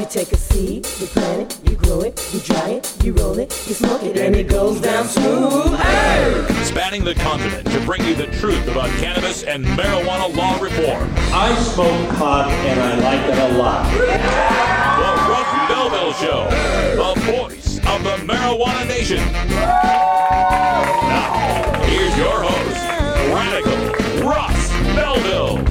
take a seed, you plant it, you grow it, you dry it, you roll it, you smoke it, and it goes down smooth. Hey! Spanning the continent to bring you the truth about cannabis and marijuana law reform. I smoke pot and I like it a lot. The Russ Belville Show, the voice of the marijuana nation. Now, here's your host, Radical Russ Belville.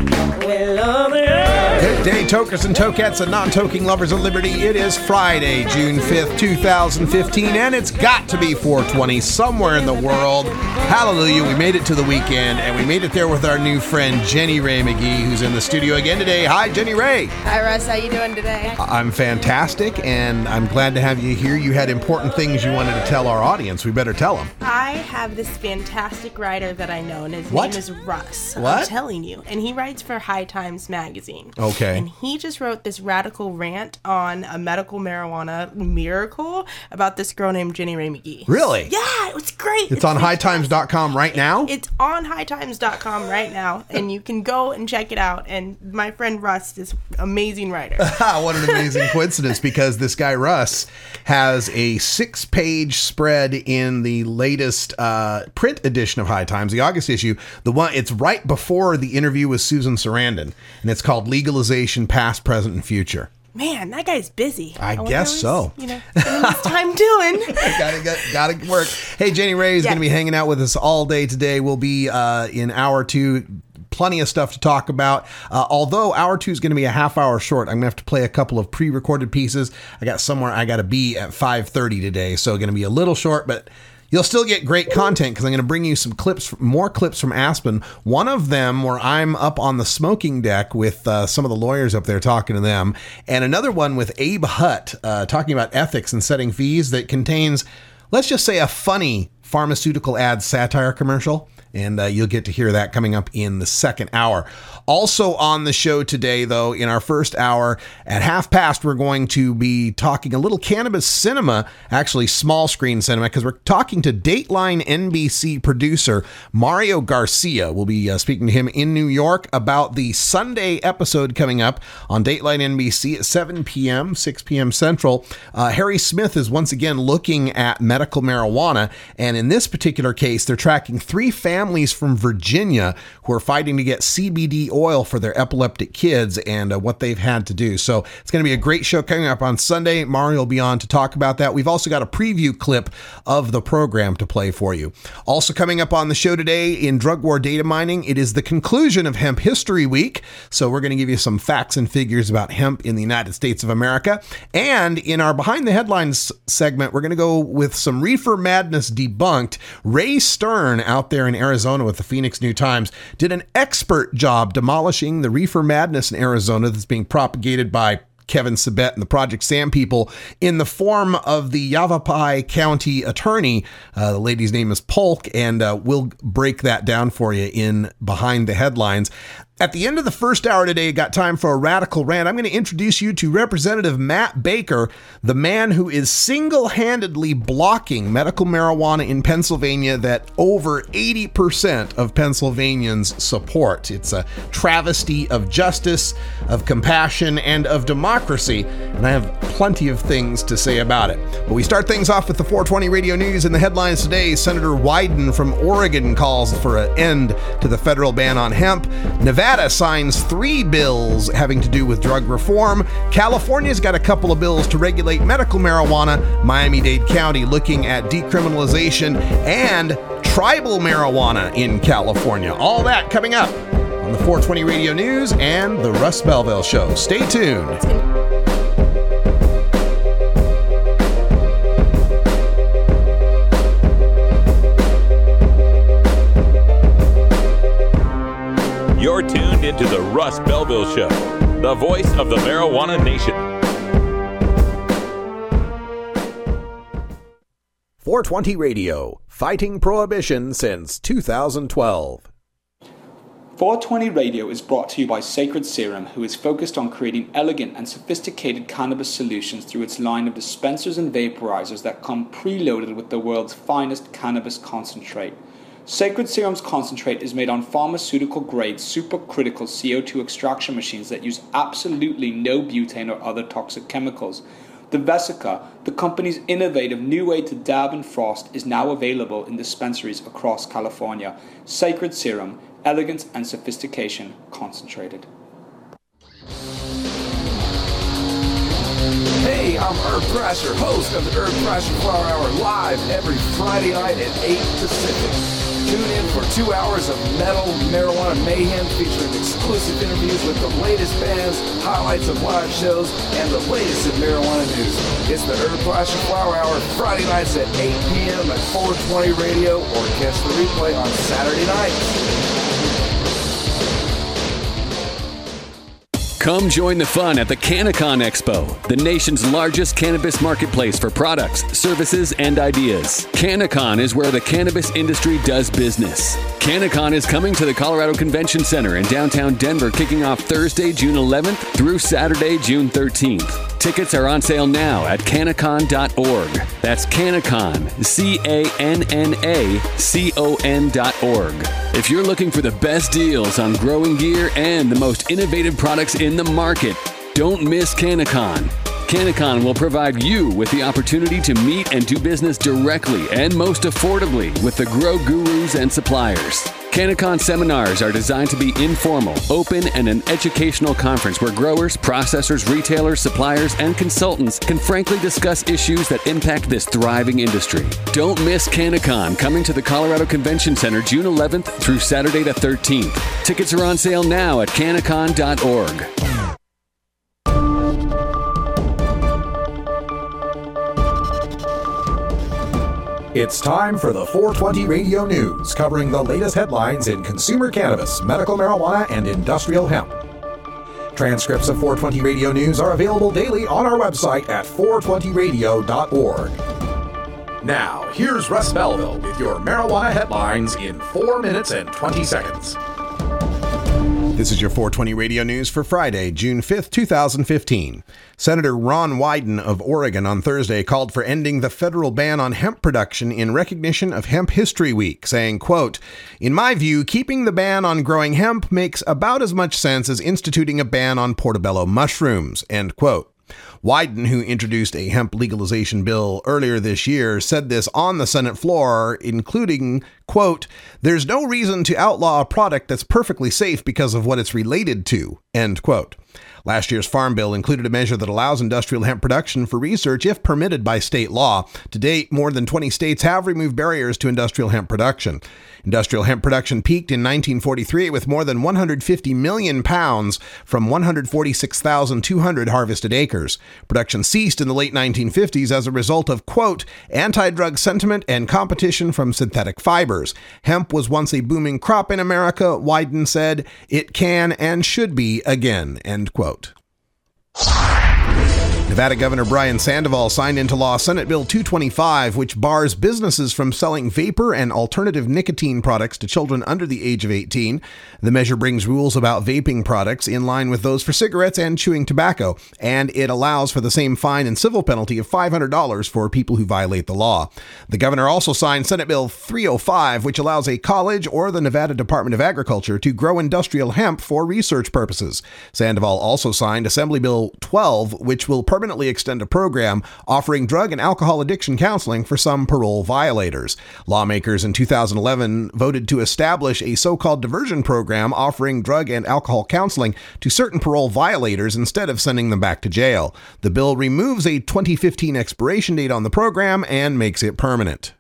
Good day, tokers and tokettes and non-toking lovers of liberty. It is Friday, June 5th, 2015, and it's got to be 420 somewhere in the world. Hallelujah, we made it to the weekend, and we made it there with our new friend, Jenny Rae McGee, who's in the studio again today. Hi, Jenny Rae. Hi, Russ. How you doing today? I'm fantastic, and I'm glad to have you here. You had important things you wanted to tell our audience. We better tell them. I have this fantastic writer that I know, and his name is Russ. What? I'm telling you. And he writes for High Times magazine. Okay. And he just wrote this radical rant on a medical marijuana miracle about this girl named Jenny Rae McGee. Really? Yeah, it was great. It's on hightimes.com right now? It's on hightimes.com right now, and you can go and check it out. And my friend Russ is an amazing writer. What an amazing coincidence, because this guy Russ has a 6-page spread in the latest print edition of High Times, the August issue. It's right before the interview with Susan Sarandon, and it's called Legalization, Past, Present, and Future. Man, that guy's busy. I guess so. Spending his time doing. Gotta work. Hey, Jenny Rae is going to be hanging out with us all day today. We'll be in hour 2. Plenty of stuff to talk about. Although hour 2 is going to be a half hour short, I'm going to have to play a couple of pre-recorded pieces. I got somewhere I got to be at 5:30 today, so going to be a little short, but you'll still get great content because I'm going to bring you some more clips from Aspen. One of them where I'm up on the smoking deck with some of the lawyers up there talking to them, and another one with Abe Hutt talking about ethics and setting fees that contains, let's just say, a funny pharmaceutical ad satire commercial. And you'll get to hear that coming up in the second hour. Also on the show today, though, in our first hour at 1:30, we're going to be talking a little cannabis cinema, actually small screen cinema, because we're talking to Dateline NBC producer Mario Garcia. We'll be speaking to him in New York about the Sunday episode coming up on Dateline NBC at 7 p.m., 6 p.m. Central. Harry Smith is once again looking at medical marijuana, and in this particular case, they're tracking 3 families from Virginia who are fighting to get CBD oil for their epileptic kids and what they've had to do. So it's going to be a great show coming up on Sunday. Mario will be on to talk about that. We've also got a preview clip of the program to play for you. Also coming up on the show today in Drug War Data Mining, it is the conclusion of Hemp History Week. So we're going to give you some facts and figures about hemp in the United States of America. And in our Behind the Headlines segment, we're going to go with some reefer madness debunked. Ray Stern out there in Arizona with the Phoenix New-Times did an expert job demolishing the reefer madness in Arizona that's being propagated by Kevin Sabet and the Project Sam people in the form of the Yavapai County attorney. The lady's name is Polk, and we'll break that down for you in Behind the Headlines. At the end of the first hour today, got time for a radical rant. I'm going to introduce you to Representative Matt Baker, the man who is single-handedly blocking medical marijuana in Pennsylvania that over 80% of Pennsylvanians support. It's a travesty of justice, of compassion, and of democracy, and I have plenty of things to say about it. But we start things off with the 420 Radio News and the headlines today. Senator Wyden from Oregon calls for an end to the federal ban on hemp. Nevada signs 3 bills having to do with drug reform. California's got a couple of bills to regulate medical marijuana. Miami-Dade County looking at decriminalization and tribal marijuana in California. All that coming up on the 420 Radio News and the Russ Belville Show. Stay tuned. You're tuned into the Russ Belville Show, the voice of the marijuana nation. 420 Radio, fighting prohibition since 2012. 420 Radio is brought to you by Sacred Serum, who is focused on creating elegant and sophisticated cannabis solutions through its line of dispensers and vaporizers that come preloaded with the world's finest cannabis concentrate. Sacred Serum's concentrate is made on pharmaceutical-grade supercritical CO2 extraction machines that use absolutely no butane or other toxic chemicals. The Vesica, the company's innovative new way to dab and frost, is now available in dispensaries across California. Sacred Serum, elegance and sophistication concentrated. Hey, I'm Herb Thrasher, host of the Herb Thrasher Flower Hour, live every Friday night at 8 Pacific. Tune in for 2 hours of metal marijuana mayhem featuring exclusive interviews with the latest bands, highlights of live shows, and the latest in marijuana news. It's the Herb Thrasher Flower Hour, Friday nights at 8 p.m. at 420 Radio, or catch the replay on Saturday nights. Come join the fun at the CannaCon Expo, the nation's largest cannabis marketplace for products, services, and ideas. CannaCon is where the cannabis industry does business. CannaCon is coming to the Colorado Convention Center in downtown Denver, kicking off Thursday, June 11th through Saturday, June 13th. Tickets are on sale now at cannacon.org. That's CannaCon, CANNACON.org. If you're looking for the best deals on growing gear and the most innovative products in the market, don't miss CannaCon. CannaCon will provide you with the opportunity to meet and do business directly and most affordably with the grow gurus and suppliers. CannaCon seminars are designed to be informal, open, and an educational conference where growers, processors, retailers, suppliers, and consultants can frankly discuss issues that impact this thriving industry. Don't miss CannaCon coming to the Colorado Convention Center June 11th through Saturday the 13th. Tickets are on sale now at cannacon.org. It's time for the 420 Radio News, covering the latest headlines in consumer cannabis, medical marijuana, and industrial hemp. Transcripts of 420 Radio News are available daily on our website at 420radio.org. Now, here's Russ Belville with your marijuana headlines in 4 minutes and 20 seconds. This is your 420 Radio News for Friday, June 5th, 2015. Senator Ron Wyden of Oregon on Thursday called for ending the federal ban on hemp production in recognition of Hemp History Week, saying, quote, "In my view, keeping the ban on growing hemp makes about as much sense as instituting a ban on portobello mushrooms," end quote. Wyden, who introduced a hemp legalization bill earlier this year, said this on the Senate floor, including, quote, "There's no reason to outlaw a product that's perfectly safe because of what it's related to," end quote. Last year's Farm Bill included a measure that allows industrial hemp production for research if permitted by state law. To date, more than 20 states have removed barriers to industrial hemp production. Industrial hemp production peaked in 1943 with more than 150 million pounds from 146,200 harvested acres. Production ceased in the late 1950s as a result of, quote, "anti-drug sentiment and competition from synthetic fibers. Hemp was once a booming crop in America," Wyden said. "It can and should be again," end quote. Nevada Governor Brian Sandoval signed into law Senate Bill 225, which bars businesses from selling vapor and alternative nicotine products to children under the age of 18. The measure brings rules about vaping products in line with those for cigarettes and chewing tobacco, and it allows for the same fine and civil penalty of $500 for people who violate the law. The governor also signed Senate Bill 305, which allows a college or the Nevada Department of Agriculture to grow industrial hemp for research purposes. Sandoval also signed Assembly Bill 12, which will permanently extend a program offering drug and alcohol addiction counseling for some parole violators. Lawmakers in 2011 voted to establish a so-called diversion program offering drug and alcohol counseling to certain parole violators instead of sending them back to jail. The bill removes a 2015 expiration date on the program and makes it permanent.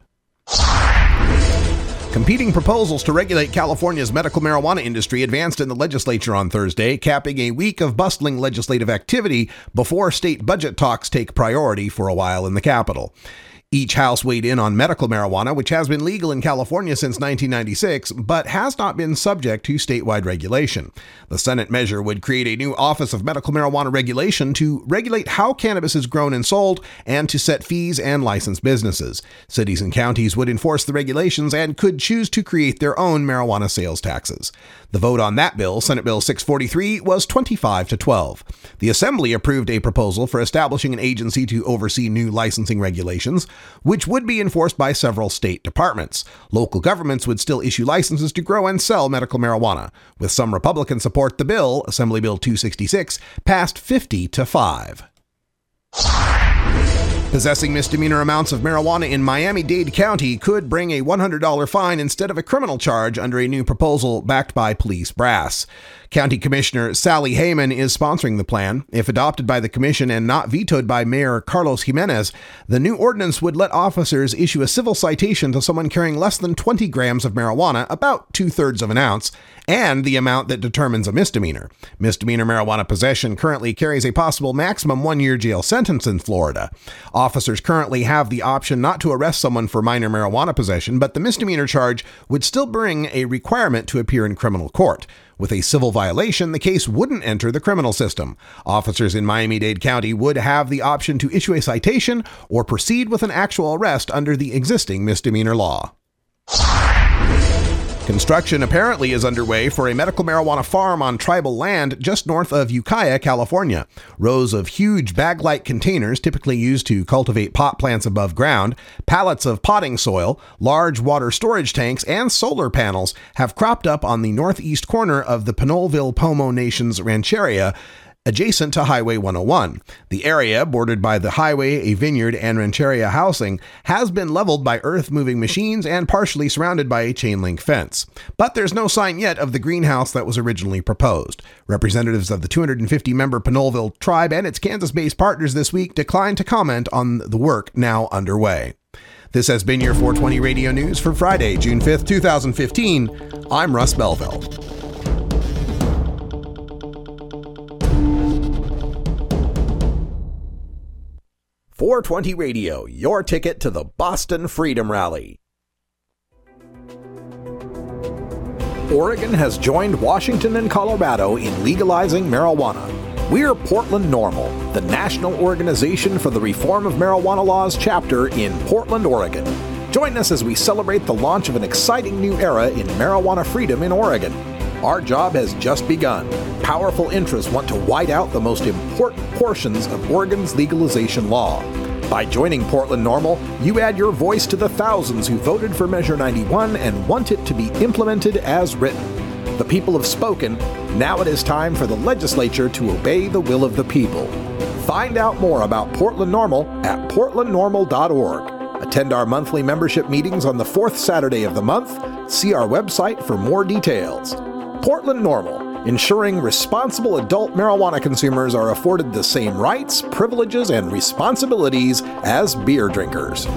Competing proposals to regulate California's medical marijuana industry advanced in the legislature on Thursday, capping a week of bustling legislative activity before state budget talks take priority for a while in the Capitol. Each house weighed in on medical marijuana, which has been legal in California since 1996, but has not been subject to statewide regulation. The Senate measure would create a new Office of Medical Marijuana Regulation to regulate how cannabis is grown and sold and to set fees and license businesses. Cities and counties would enforce the regulations and could choose to create their own marijuana sales taxes. The vote on that bill, Senate Bill 643, was 25-12. The Assembly approved a proposal for establishing an agency to oversee new licensing regulations. which would be enforced by several state departments. Local governments would still issue licenses to grow and sell medical marijuana. With some Republican support, the bill, Assembly Bill 266, passed 50-5. Possessing misdemeanor amounts of marijuana in Miami-Dade County could bring a $100 fine instead of a criminal charge under a new proposal backed by police brass. County Commissioner Sally Heyman is sponsoring the plan. If adopted by the commission and not vetoed by Mayor Carlos Jimenez, the new ordinance would let officers issue a civil citation to someone carrying less than 20 grams of marijuana, about 2/3 of an ounce, and the amount that determines a misdemeanor. Misdemeanor marijuana possession currently carries a possible maximum 1-year jail sentence in Florida. Officers currently have the option not to arrest someone for minor marijuana possession, but the misdemeanor charge would still bring a requirement to appear in criminal court. With a civil violation, the case wouldn't enter the criminal system. Officers in Miami-Dade County would have the option to issue a citation or proceed with an actual arrest under the existing misdemeanor law. Construction apparently is underway for a medical marijuana farm on tribal land just north of Ukiah, California. Rows of huge bag-like containers, typically used to cultivate pot plants above ground, pallets of potting soil, large water storage tanks, and solar panels have cropped up on the northeast corner of the Pinolville Pomo Nation's rancheria, adjacent to Highway 101. The area, bordered by the highway, a vineyard, and rancheria housing, has been leveled by earth-moving machines and partially surrounded by a chain-link fence. But there's no sign yet of the greenhouse that was originally proposed. Representatives of the 250-member Pinolville tribe and its Kansas-based partners this week declined to comment on the work now underway. This has been your 420 Radio News for Friday, June 5th, 2015. I'm Russ Belville. 420 Radio, your ticket to the Boston Freedom Rally. Oregon has joined Washington and Colorado in legalizing marijuana. We're Portland NORML, the national organization for the reform of marijuana laws chapter in Portland, Oregon. Join us as we celebrate the launch of an exciting new era in marijuana freedom in Oregon. Our job has just begun. Powerful interests want to white out the most important portions of Oregon's legalization law. By joining Portland NORML, you add your voice to the thousands who voted for Measure 91 and want it to be implemented as written. The people have spoken. Now it is time for the legislature to obey the will of the people. Find out more about Portland NORML at portlandnormal.org. Attend our monthly membership meetings on the 4th Saturday of the month. See our website for more details. Portland NORML, ensuring responsible adult marijuana consumers are afforded the same rights, privileges, and responsibilities as beer drinkers.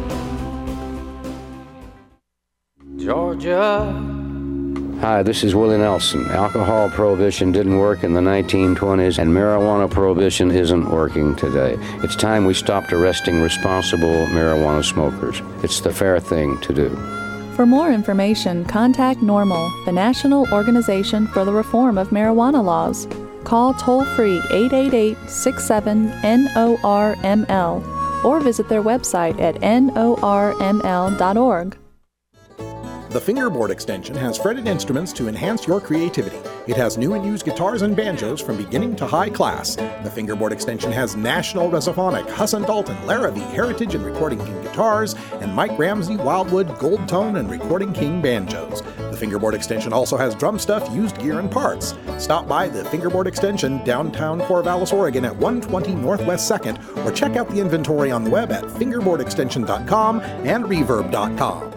Georgia. Hi, this is Willie Nelson. Alcohol prohibition didn't work in the 1920s, and marijuana prohibition isn't working today. It's time we stopped arresting responsible marijuana smokers. It's the fair thing to do. For more information, contact NORML, the National Organization for the Reform of Marijuana Laws. Call toll-free 888-67-NORML or visit their website at norml.org. The Fingerboard Extension has fretted instruments to enhance your creativity. It has new and used guitars and banjos from beginning to high class. The Fingerboard Extension has National Resophonic, Husson Dalton, Larrabee, Heritage and Recording King guitars, and Mike Ramsey, Wildwood, Gold Tone, and Recording King banjos. The Fingerboard Extension also has drum stuff, used gear, and parts. Stop by the Fingerboard Extension, downtown Corvallis, Oregon at 120 Northwest 2nd, or check out the inventory on the web at fingerboardextension.com and reverb.com.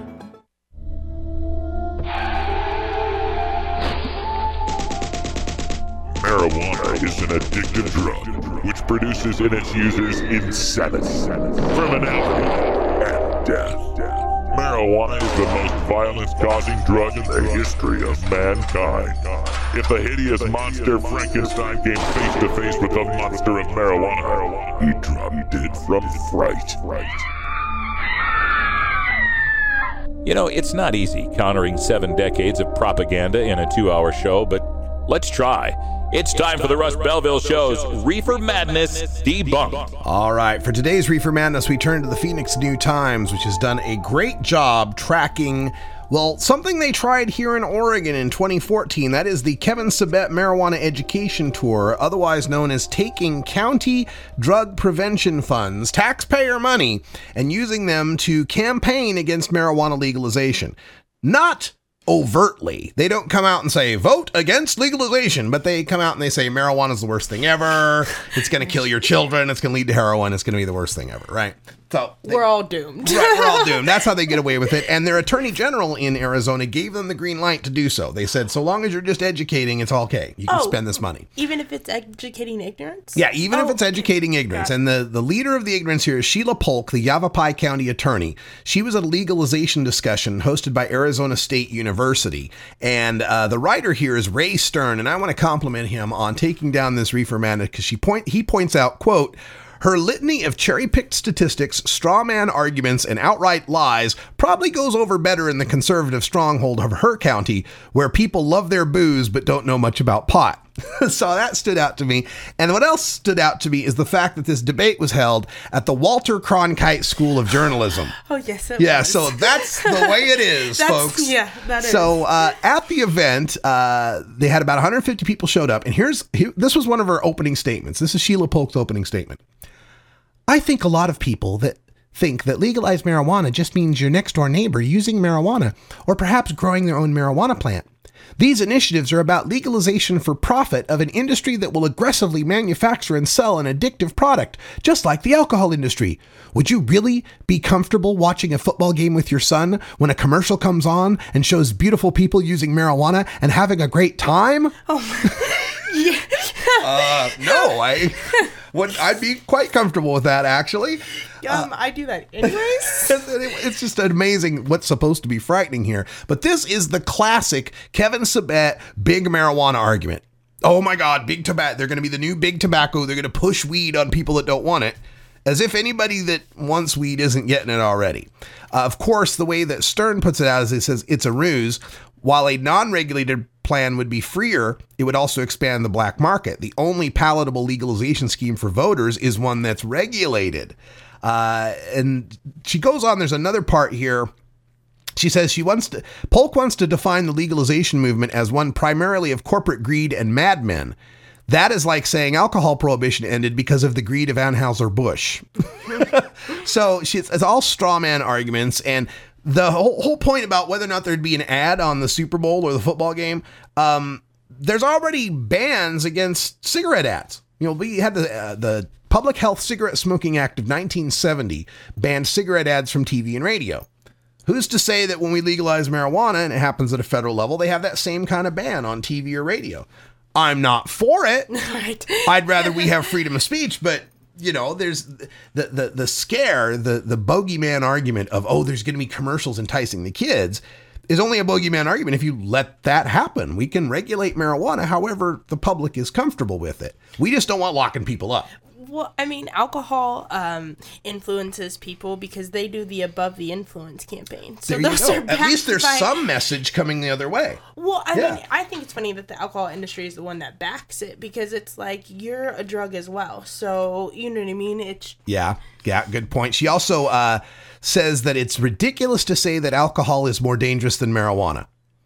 Marijuana is an addictive drug which produces in its users insanity, criminality, and death. Marijuana is the most violence-causing drug in the history of mankind. If the hideous monster Frankenstein came face-to-face with the monster of marijuana, he dropped dead from fright. You know, it's not easy countering 7 decades of propaganda in a 2-hour show, but let's try. It's time for the Russ Belville Show's Reefer Madness Debunked. All right, for today's Reefer Madness, we turn to the Phoenix New Times, which has done a great job tracking Well, something they tried here in Oregon in 2014, that is the Kevin Sabet Marijuana Education Tour, otherwise known as taking county drug prevention funds, taxpayer money, and using them to campaign against marijuana legalization. Not overtly. They don't come out and say, vote against legalization, but they come out and they say, marijuana is the worst thing ever. It's going to kill your children. It's going to lead to heroin. It's going to be the worst thing ever, right? So we're all doomed. Right, we're all doomed. That's how they get away with it. And their attorney general in Arizona gave them the green light to do so. They said, so long as you're just educating, it's okay. You can spend this money. Even if it's educating ignorance? Yeah, even if it's educating ignorance. And the leader of the ignorance here is Sheila Polk, the Yavapai County attorney. She was at a legalization discussion hosted by Arizona State University. And the writer here is Ray Stern. And I want to compliment him on taking down this reefer madness because he points out, quote, her litany of cherry-picked statistics, straw man arguments, and outright lies probably goes over better in the conservative stronghold of her county, where people love their booze but don't know much about pot. So that stood out to me. And what else stood out to me is the fact that this debate was held at the Walter Cronkite School of Journalism. Oh, yes, it Yeah, was. so that's the way it is, folks. Yeah, that is. So at the event, they had about 150 people showed up. And this was one of her opening statements. This is Sheila Polk's opening statement. I think a lot of people that think that legalized marijuana just means your next door neighbor using marijuana or perhaps growing their own marijuana plant. These initiatives are about legalization for profit of an industry that will aggressively manufacture and sell an addictive product, just like the alcohol industry. Would you really be comfortable watching a football game with your son when a commercial comes on and shows beautiful people using marijuana and having a great time? Yeah. No, I'd be quite comfortable with that, actually. I do that anyways. It's just amazing what's supposed to be frightening here. But this is the classic Kevin Sabet big marijuana argument. Oh my God, big tobacco. They're going to be the new big tobacco. They're going to push weed on people that don't want it. As if anybody that wants weed isn't getting it already. Of course, the way that Stern puts it out is he says it's a ruse. While a non-regulated plan would be freer, it would also expand the black market. The only palatable legalization scheme for voters is one that's regulated. And she goes on, there's another part here. She says Polk wants to define the legalization movement as one primarily of corporate greed and madmen. That is like saying alcohol prohibition ended because of the greed of Anheuser-Busch. So it's all straw man arguments. And the whole point about whether or not there'd be an ad on the Super Bowl or the football game, there's already bans against cigarette ads. You know, we had the Public Health Cigarette Smoking Act of 1970 banned cigarette ads from TV and radio. Who's to say that when we legalize marijuana, and it happens at a federal level, they have that same kind of ban on TV or radio? I'm not for it. Right. I'd rather we have freedom of speech, but you know, there's the scare, the bogeyman argument of, oh, there's going to be commercials enticing the kids is only a bogeyman argument if you let that happen. We can regulate marijuana however the public is comfortable with it. We just don't want locking people up. Well, I mean, alcohol influences people because they do the Above the Influence campaign. So there those you are go. At least there's backed by... some message coming the other way. Well, I mean, I think it's funny that the alcohol industry is the one that backs it because it's like you're a drug as well. So, you know what I mean? It's Yeah, good point. She also says that it's ridiculous to say that alcohol is more dangerous than marijuana.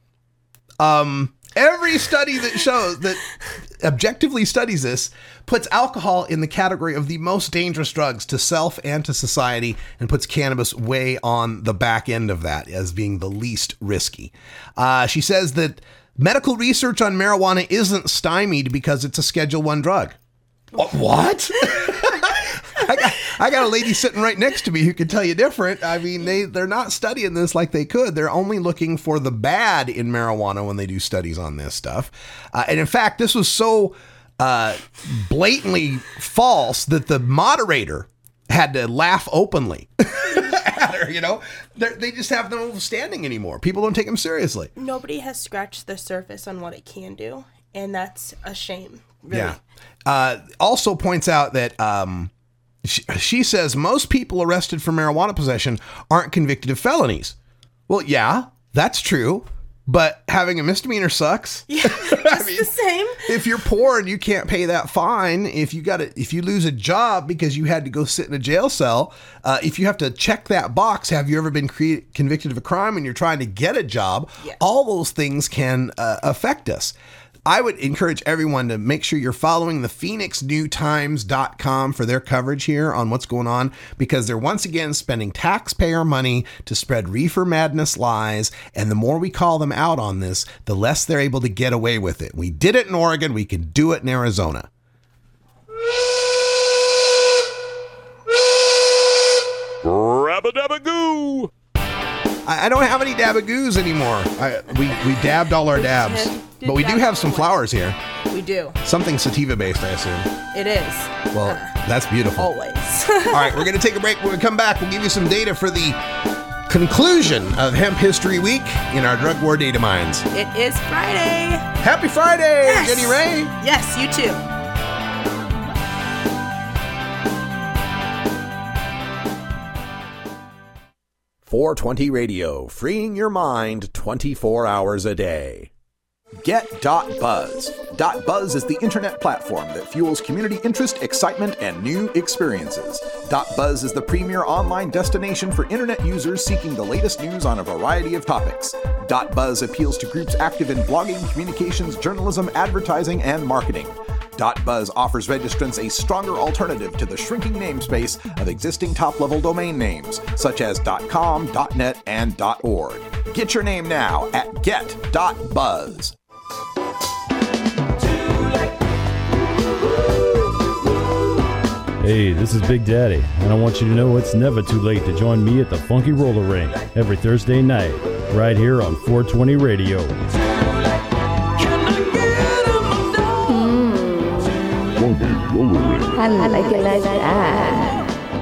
Every study that shows that objectively studies this puts alcohol in the category of the most dangerous drugs to self and to society and puts cannabis way on the back end of that as being the least risky. She says that medical research on marijuana isn't stymied because it's a Schedule I drug. What? I got a lady sitting right next to me who can tell you different. I mean, they're not studying this like they could. They're only looking for the bad in marijuana when they do studies on this stuff. And in fact, this was so blatantly false that the moderator had to laugh openly at her, you know? They just have no standing anymore. People don't take them seriously. Nobody has scratched the surface on what it can do, and that's a shame, really. Yeah. Also points out that she says most people arrested for marijuana possession aren't convicted of felonies. Well, yeah, that's true. but having a misdemeanor sucks. Yeah, just the same. If you're poor and you can't pay that fine, if you lose a job because you had to go sit in a jail cell, if you have to check that box, have you ever been convicted of a crime and you're trying to get a job? Yeah. All those things can affect us. I would encourage everyone to make sure you're following the PhoenixNewTimes.com for their coverage here on what's going on, because they're once again spending taxpayer money to spread reefer madness lies. And the more we call them out on this, the less they're able to get away with it. We did it in Oregon. We can do it in Arizona. Rabba-dabba-goo! I don't have any dabagoos anymore. We dabbed all our dabs. But we do have some flowers here. We do. Something sativa based, I assume. It is. Well, that's beautiful. Always. All right, we're going to take a break. When we come back, we'll give you some data for the conclusion of Hemp History Week in our drug war data mines. It is Friday. Happy Friday, yes. Jenny Ray. Yes, you too. .420 Radio, freeing your mind 24 hours a day. Get.Buzz. .Buzz is the internet platform that fuels community interest, excitement, and new experiences. .Buzz is the premier online destination for internet users seeking the latest news on a variety of topics. .Buzz appeals to groups active in blogging, communications, journalism, advertising, and marketing. .Buzz offers registrants a stronger alternative to the shrinking namespace of existing top-level domain names, such as .com, .net, and .org. Get your name now at get.buzz. Hey, this is Big Daddy, and I want you to know it's never too late to join me at the Funky Roller Ring every Thursday night, right here on 420 Radio. Funky Roller Ring. I like it like that.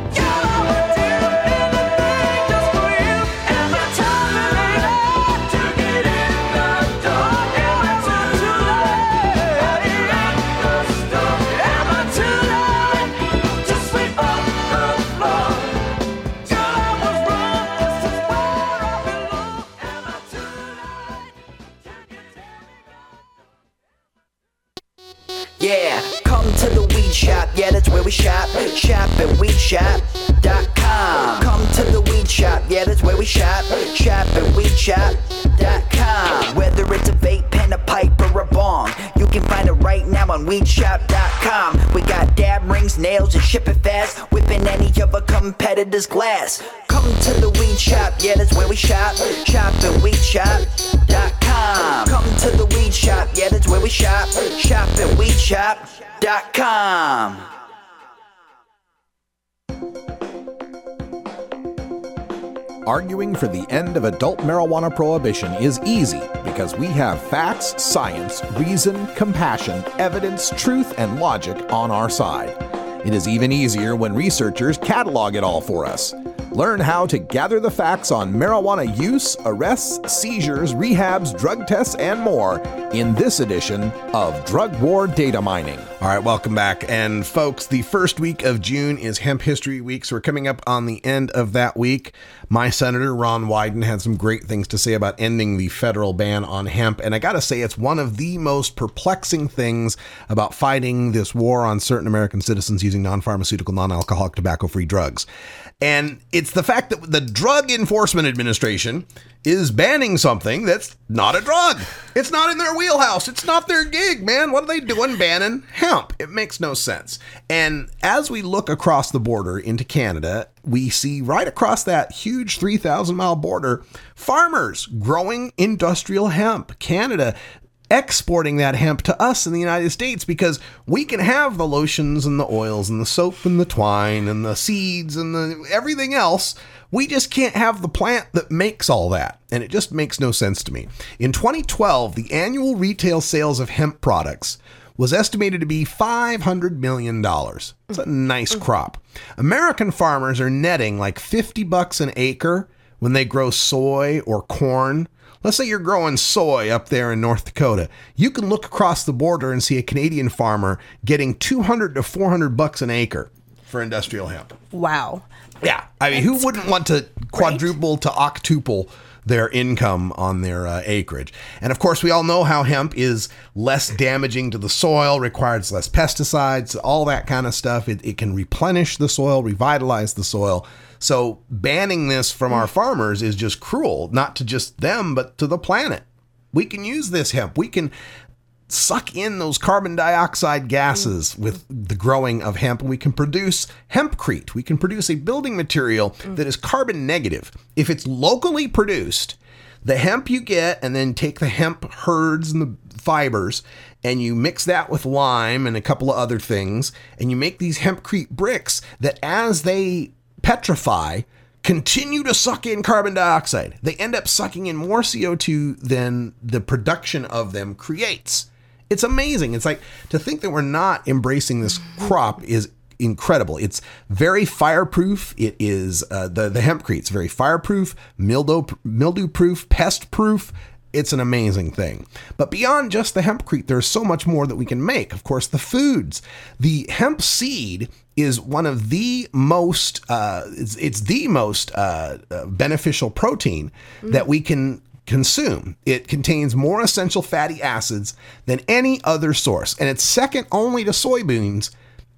Yeah, come to the weed shop, yeah, that's where we shop. Shop at weedshop.com. Come to the weed shop, yeah, that's where we shop. Shop at weedshop.com. Whether it's a vape pen, a pipe, or a bong, you can find it right now on weedshop.com. We got dab rings, nails, and ship it fast, whipping any of a competitor's glass. Come to the weed shop, yeah, that's where we shop. Shop at weedshop.com. Come to the weed shop, yeah, that's where we shop. Shop at weedshop.com. Arguing for the end of adult marijuana prohibition is easy because we have facts, science, reason, compassion, evidence, truth, and logic on our side. It is even easier when researchers catalog it all for us. Learn how to gather the facts on marijuana use, arrests, seizures, rehabs, drug tests, and more in this edition of Drug War Data Mining. All right, welcome back. And folks, the first week of June is Hemp History Week, so we're coming up on the end of that week. My Senator Ron Wyden had some great things to say about ending the federal ban on hemp, and I gotta say, it's one of the most perplexing things about fighting this war on certain American citizens using non-pharmaceutical, non-alcoholic, tobacco-free drugs. And it's the fact that the Drug Enforcement Administration is banning something that's not a drug. It's not in their wheelhouse. It's not their gig, man. What are they doing banning hemp? It makes no sense. And as we look across the border into Canada, we see right across that huge 3,000-mile border, farmers growing industrial hemp. Canada exporting that hemp to us in the United States because we can have the lotions and the oils and the soap and the twine and the seeds and the everything else. We just can't have the plant that makes all that. And it just makes no sense to me. In 2012, the annual retail sales of hemp products was estimated to be $500 million. It's a nice crop. American farmers are netting like $50 an acre when they grow soy or corn. Let's say you're growing soy up there in North Dakota. You can look across the border and see a Canadian farmer getting $200 to $400 an acre for industrial hemp. Wow. Yeah. I mean, who wouldn't want to quadruple to octuple their income on their acreage. And of course, we all know how hemp is less damaging to the soil, requires less pesticides, all that kind of stuff. It can replenish the soil, revitalize the soil. So banning this from our farmers is just cruel, not to just them, but to the planet. We can use this hemp. We can suck in those carbon dioxide gases with the growing of hemp, and we can produce hempcrete. We can produce a building material that is carbon negative. If it's locally produced, the hemp you get, and then take the hemp herds and the fibers, and you mix that with lime and a couple of other things, and you make these hempcrete bricks that, as they petrify, continue to suck in carbon dioxide. They end up sucking in more CO2 than the production of them creates. It's amazing. It's like, to think that we're not embracing this crop is incredible. It's very fireproof. It is the hempcrete's very fireproof, mildew proof, pest proof. It's an amazing thing. But beyond just the hempcrete, there's so much more that we can make. Of course, the foods. The hemp seed is one of the most, it's the most beneficial protein that we can consume. It contains more essential fatty acids than any other source, and it's second only to soybeans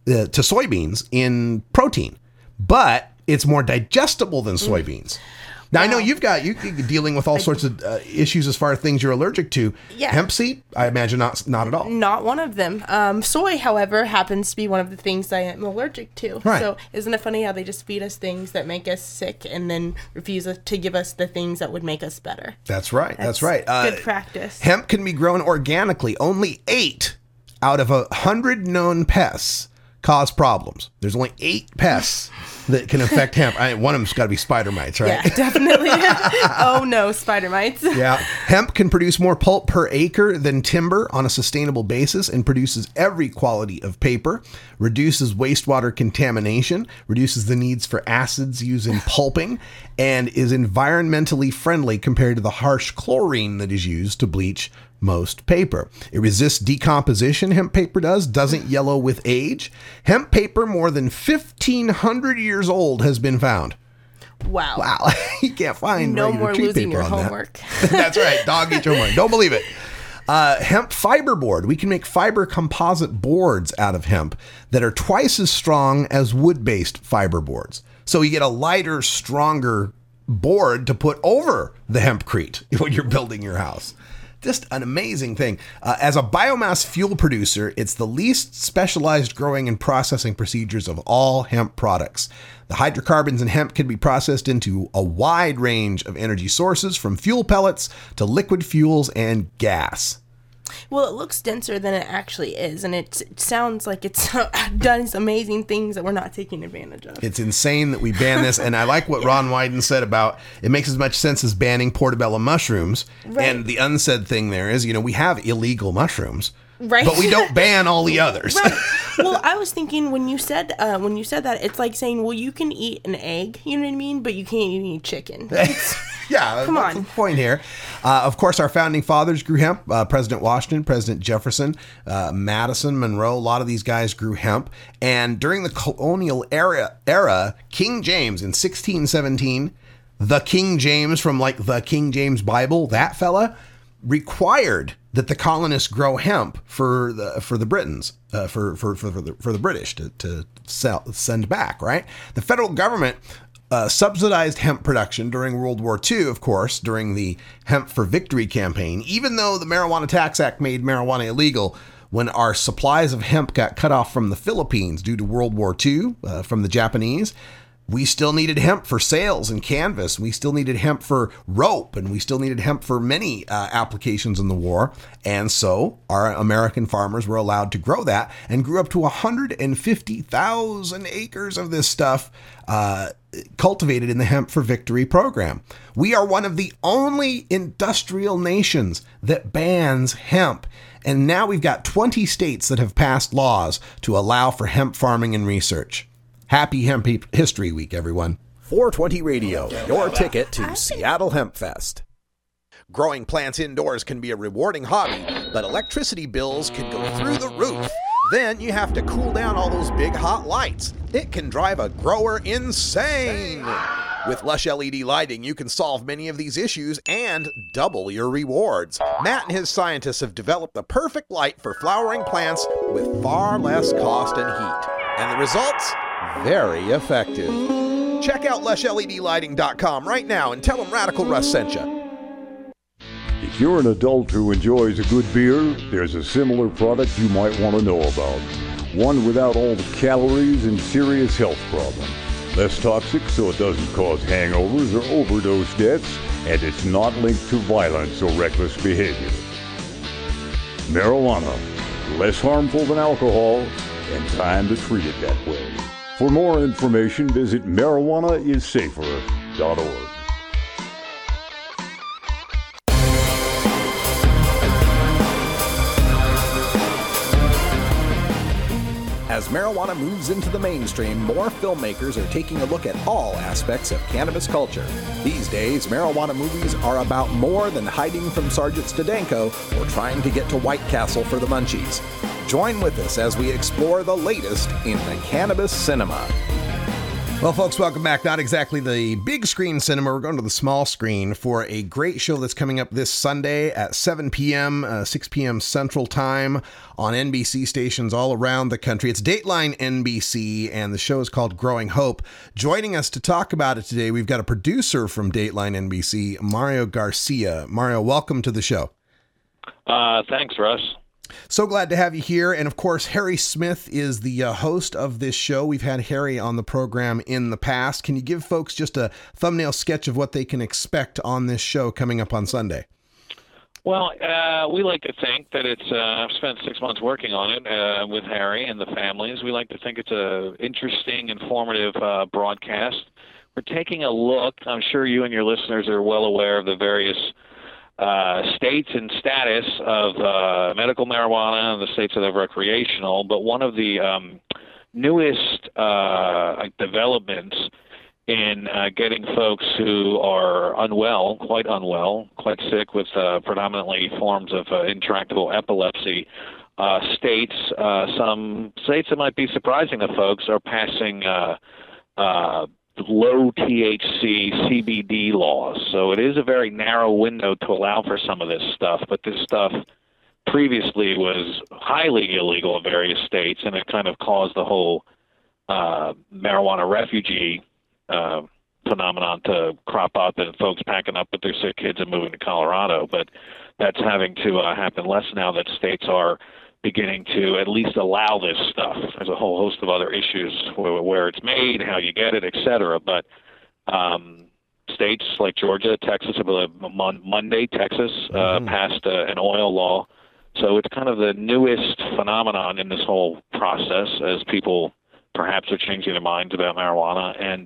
in protein, but it's more digestible than soybeans. Now, I know you're dealing with all sorts of issues as far as things you're allergic to. Yeah. Hemp seed, I imagine not at all. Not one of them. Soy, however, happens to be one of the things I am allergic to. Right. So isn't it funny how they just feed us things that make us sick and then refuse to give us the things that would make us better? That's right. That's right. Good practice. Hemp can be grown organically. Only 8 out of 100 known pests cause problems. There's only 8 pests that can affect hemp. One of them's got to be spider mites, right? Yeah, definitely. Oh no, spider mites. Yeah. Hemp can produce more pulp per acre than timber on a sustainable basis, and produces every quality of paper, reduces wastewater contamination, reduces the needs for acids used in pulping, and is environmentally friendly compared to the harsh chlorine that is used to bleach most paper. It resists decomposition, hemp paper doesn't yellow with age. Hemp paper more than 1,500 years old has been found. Wow. You can't find no regular more tree losing paper your on that. homework. That's right. Dog eat your homework. Don't believe it. Hemp fiber board. We can make fiber composite boards out of hemp that are twice as strong as wood-based fiber boards. So you get a lighter, stronger board to put over the hempcrete when you're building your house. Just an amazing thing. As a biomass fuel producer, it's the least specialized growing and processing procedures of all hemp products. The hydrocarbons in hemp can be processed into a wide range of energy sources, from fuel pellets to liquid fuels and gas. Well, it looks denser than it actually is, and it sounds like it's done some amazing things that we're not taking advantage of. It's insane that we ban this, and I like what Ron Wyden said about it makes as much sense as banning portobello mushrooms. Right. And the unsaid thing there is, we have illegal mushrooms, right? But we don't ban all the others. Right. Well, I was thinking when you said that, it's like saying, well, you can eat an egg, you know what I mean, but you can't eat chicken. Yeah, come that's on. the point here. Of course, our founding fathers grew hemp. President Washington, President Jefferson, Madison, Monroe, a lot of these guys grew hemp. And during the colonial era, King James in 1617, the King James from like the King James Bible, that fella, required that the colonists grow hemp for the Britons, for the British to send back, right? The federal government subsidized hemp production during World War II, of course, during the Hemp for Victory campaign, even though the Marijuana Tax Act made marijuana illegal. When our supplies of hemp got cut off from the Philippines due to World War II from the Japanese, we still needed hemp for sails and canvas. We still needed hemp for rope, and we still needed hemp for many applications in the war. And so our American farmers were allowed to grow that, and grew up to 150,000 acres of this stuff cultivated in the Hemp for Victory program. We are one of the only industrial nations that bans hemp. And now we've got 20 states that have passed laws to allow for hemp farming and research. Happy Hemp History Week, everyone. 420 Radio, your ticket to Seattle Hemp Fest. Growing plants indoors can be a rewarding hobby, but electricity bills can go through the roof. Then you have to cool down all those big hot lights. It can drive a grower insane. With Lush LED lighting, you can solve many of these issues and double your rewards. Matt and his scientists have developed the perfect light for flowering plants with far less cost and heat. And the results? Very effective. Check out LushLEDlighting.com right now and tell them Radical Russ sent you. If you're an adult who enjoys a good beer, there's a similar product you might want to know about. One without all the calories and serious health problems. Less toxic so it doesn't cause hangovers or overdose deaths, and it's not linked to violence or reckless behavior. Marijuana. Less harmful than alcohol, and time to treat it that way. For more information, visit marijuanaissafer.org. As marijuana moves into the mainstream, more filmmakers are taking a look at all aspects of cannabis culture. These days, marijuana movies are about more than hiding from Sergeant Stadenko or trying to get to White Castle for the munchies. Join with us as we explore the latest in the cannabis cinema. Well, folks, welcome back. Not exactly the big screen cinema. We're going to the small screen for a great show that's coming up this Sunday at 7 p.m., 6 p.m. Central Time on NBC stations all around the country. It's Dateline NBC, and the show is called Growing Hope. Joining us to talk about it today, we've got a producer from Dateline NBC, Mario Garcia. Mario, welcome to the show. Thanks, Russ. So glad to have you here. And of course, Harry Smith is the host of this show. We've had Harry on the program in the past. Can you give folks just a thumbnail sketch of what they can expect on this show coming up on Sunday? Well, we like to think that it's, I've spent 6 months working on it with Harry and the families. We like to think it's a interesting, informative broadcast. We're taking a look. I'm sure you and your listeners are well aware of the various states and status of medical marijuana and the states that have recreational, but one of the newest developments in getting folks who are quite sick with predominantly forms of intractable epilepsy, some states that might be surprising to folks are passing low THC CBD laws. So it is a very narrow window to allow for some of this stuff, but this stuff previously was highly illegal in various states, and it kind of caused the whole marijuana refugee phenomenon to crop up and folks packing up with their sick kids and moving to Colorado. But that's having to happen less now that states are beginning to at least allow this stuff. There's a whole host of other issues where it's made, how you get it, et cetera. But states like Georgia, Texas, Monday, Texas passed an oil law. So it's kind of the newest phenomenon in this whole process as people perhaps are changing their minds about marijuana. And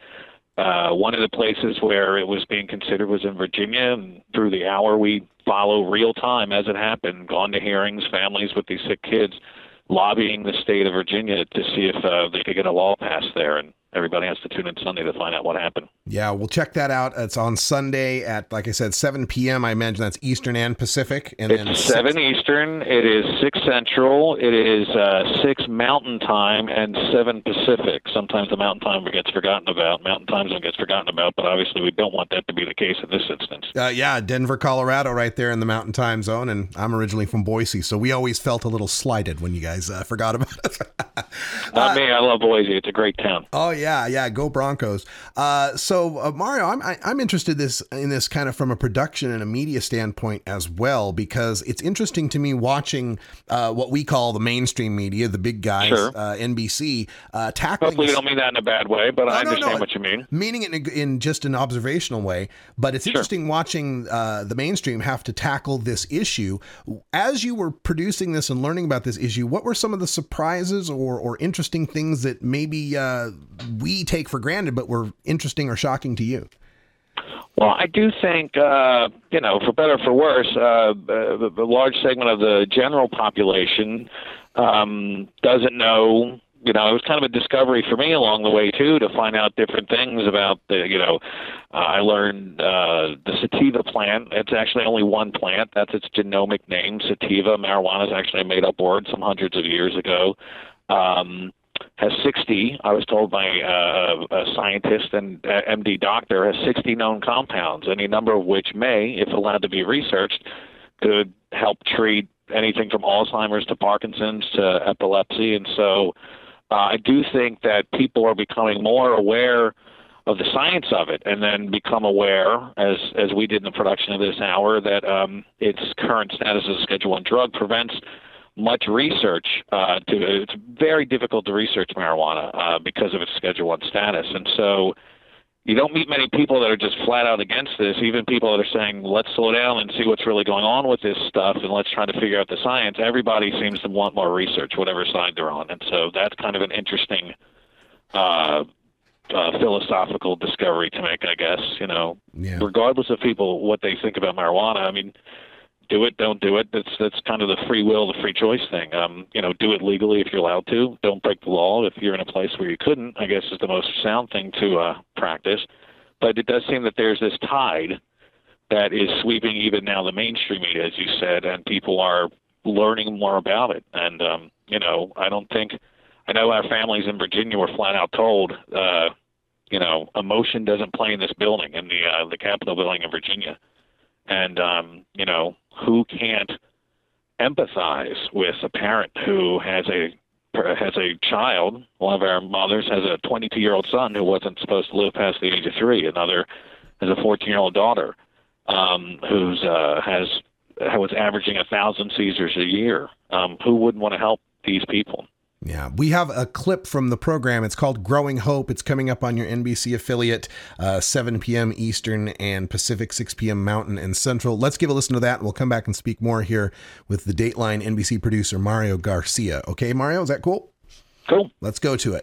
one of the places where it was being considered was in Virginia, and through the hour we follow real time as it happened, gone to hearings, families with these sick kids, lobbying the state of Virginia to see if they could get a law passed there. And everybody has to tune in Sunday to find out what happened. Yeah, we'll check that out. It's on Sunday at, like I said, 7 p.m. I imagine that's Eastern and Pacific. And it's then 7 Eastern. It is 6 Central. It is 6 Mountain Time and 7 Pacific. Sometimes the Mountain Time gets forgotten about. Mountain Time Zone gets forgotten about, but obviously we don't want that to be the case in this instance. Yeah, Denver, Colorado, right there in the Mountain Time Zone, and I'm originally from Boise, so we always felt a little slighted when you guys forgot about us. Not me. I love Boise. It's a great town. Oh yeah, go Broncos. So Mario, I'm interested in this kind of from a production and a media standpoint as well, because it's interesting to me watching what we call the mainstream media, the big guys, sure. NBC, tackling. Hopefully, you don't mean that in a bad way, but I understand what you mean. Meaning it in just an observational way. But it's interesting watching the mainstream have to tackle this issue. As you were producing this and learning about this issue, what were some of the surprises or interesting things that maybe we take for granted but were interesting or shocking to you? Well, I do think, for better or for worse, the large segment of the general population doesn't know. It was kind of a discovery for me along the way, too, to find out different things about I learned the sativa plant. It's actually only one plant. That's its genomic name, sativa. Marijuana is actually a made-up word some hundreds of years ago. has 60, I was told by a scientist and MD doctor, has 60 known compounds, any number of which may, if allowed to be researched, could help treat anything from Alzheimer's to Parkinson's to epilepsy. And so I do think that people are becoming more aware of the science of it, and then become aware, as we did in the production of this hour, that its current status as a Schedule I drug prevents much research. It's very difficult to research marijuana because of its Schedule I status. And so you don't meet many people that are just flat out against this, even people that are saying, let's slow down and see what's really going on with this stuff, and let's try to figure out the science. Everybody seems to want more research, whatever side they're on. And so that's kind of an interesting philosophical discovery to make, I guess, regardless of people, what they think about marijuana. I mean, do it, don't do it. That's kind of the free will, the free choice thing. Do it legally if you're allowed to. Don't break the law if you're in a place where you couldn't, I guess, is the most sound thing to practice. But it does seem that there's this tide that is sweeping even now the mainstream media, as you said, and people are learning more about it. And, I know our families in Virginia were flat out told, emotion doesn't play in this building, in the Capitol building in Virginia. And, who can't empathize with a parent who has a child? One of our mothers has a 22-year-old son who wasn't supposed to live past the age of 3. Another has a 14-year-old daughter who's was averaging 1,000 seizures a year. Who wouldn't want to help these people? Yeah, we have a clip from the program. It's called Growing Hope. It's coming up on your NBC affiliate, 7 p.m. Eastern and Pacific, 6 p.m. Mountain and Central. Let's give a listen to that, and we'll come back and speak more here with the Dateline NBC producer, Mario Garcia. Okay, Mario, is that cool? Cool. Let's go to it.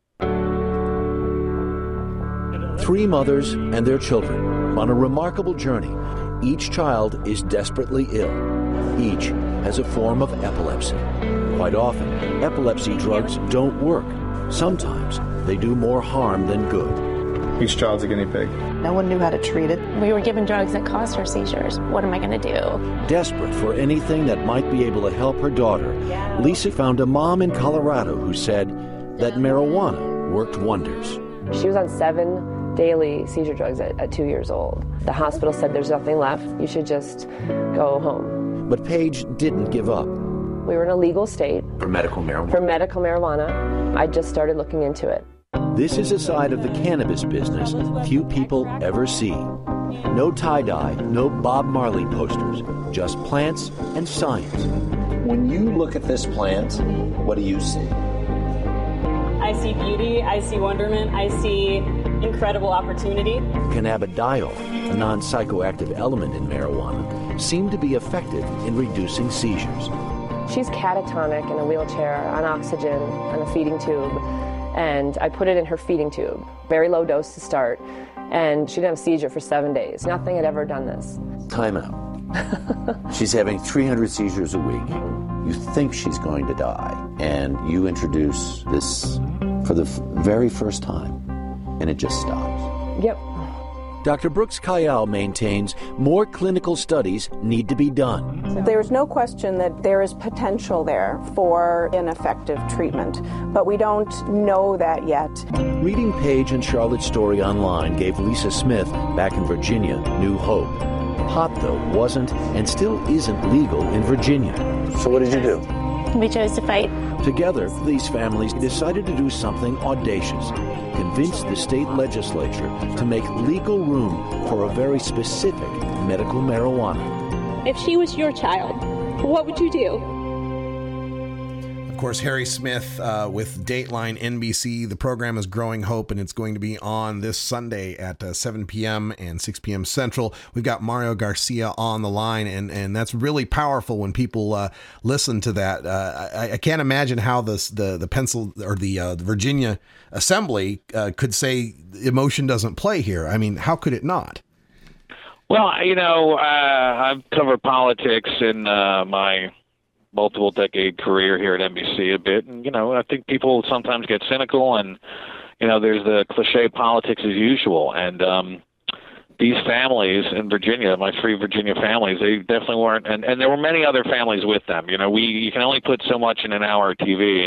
3 mothers and their children on a remarkable journey. Each child is desperately ill. Each has a form of epilepsy. Quite often, epilepsy drugs don't work. Sometimes they do more harm than good. Each child's a guinea pig. No one knew how to treat it. We were given drugs that caused her seizures. What am I going to do? Desperate for anything that might be able to help her daughter, Lisa found a mom in Colorado who said that marijuana worked wonders. She was on 7 daily seizure drugs at 2 years old. The hospital said there's nothing left. You should just go home. But Paige didn't give up. We were in a legal state. For medical marijuana? For medical marijuana. I just started looking into it. This is a side of the cannabis business few people ever see. No tie-dye, no Bob Marley posters, just plants and science. When you look at this plant, what do you see? I see beauty, I see wonderment, I see incredible opportunity. Cannabidiol, a non-psychoactive element in marijuana, seemed to be effective in reducing seizures. She's catatonic in a wheelchair, on oxygen, on a feeding tube, and I put it in her feeding tube. Very low dose to start, and she didn't have a seizure for 7 days. Nothing had ever done this. Time out. She's having 300 seizures a week. You think she's going to die, and you introduce this for the very first time, and it just stops. Yep. Dr. Brooks Kayal maintains more clinical studies need to be done. There's no question that there is potential there for an effective treatment, but we don't know that yet. Reading Paige and Charlotte's story online gave Lisa Smith, back in Virginia, new hope. Pot, though, wasn't and still isn't legal in Virginia. So what did you do? We chose to fight. Together, these families decided to do something audacious. Convince the state legislature to make legal room for a very specific medical marijuana. If she was your child, what would you do? Of course, Harry Smith with Dateline NBC. The program is Growing Hope, and it's going to be on this Sunday at 7 p.m. and 6 p.m. Central. We've got Mario Garcia on the line, and that's really powerful when people listen to that. I can't imagine how the Virginia Assembly could say emotion doesn't play here. I mean, how could it not? Well, I've covered politics in my multiple decade career here at NBC a bit. And, I think people sometimes get cynical and, there's the cliche politics as usual. And, these families in Virginia, my 3 Virginia families, they definitely weren't, and there were many other families with them. You know, you can only put so much in an hour of TV,